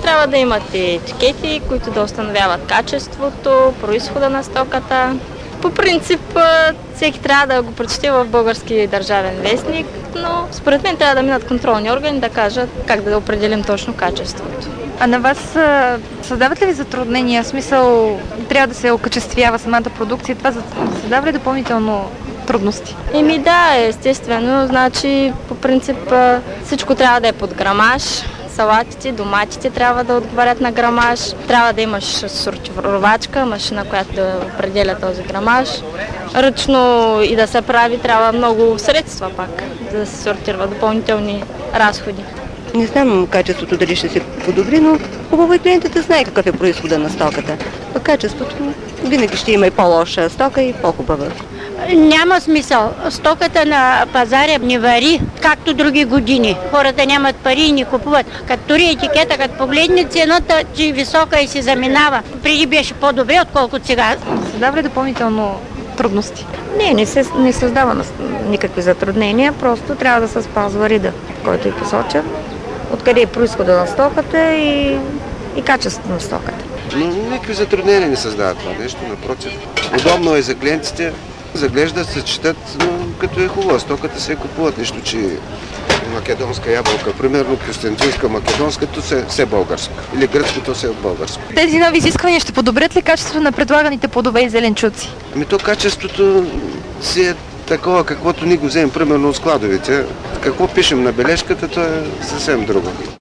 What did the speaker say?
трябва да имат и етикети, които да установяват качеството, произхода на стоката. По принцип, всеки трябва да го прочете в български държавен вестник, но според мен трябва да минат контролни органи да кажат как да определим точно качеството. А на вас създават ли ви затруднения? В смисъл, трябва да се окачествява самата продукция. Това създава ли допълнително трудности? Да, естествено. Значи, по принцип, всичко трябва да е под грамаж. Салатите, доматите трябва да отговарят на грамаж. Трябва да имаш сортировачка, машина, която да определя този грамаж. Ръчно и да се прави трябва много средства пак, да се сортира, допълнителни разходи. Не знам качеството дали ще се подобри, но хубаво е клиентът да знае какъв е произхода на стоката. А качеството винаги ще има и по-лоша стока и по-хубава. Няма смисъл. Стоката на пазара не вари, както други години. Хората нямат пари и не купуват. Като тури етикета, като погледне цената, че е висока и се заминава. Преди беше по-добре, отколкото сега. Създава ли допълнително трудности? Не създава никакви затруднения, просто трябва да се спазва реда, който е посочен, откъде е произхода на стоката и качеството на стоката. Но никакви затруднения не създават това нещо, напротив. Удобно е за клиентите, заглеждат, се четат, но като е хубава стоката се купуват, нещо, че македонска ябълка, примерно кюстендинска македонска, то все българско. Или гръцкото все от българско. Тези нови изисквания ще подобрят ли качеството на предлаганите плодове и зеленчуци? То качеството си е такова, каквото ние го вземем, примерно от складовите. Какво пишем на бележката, то е съвсем друго.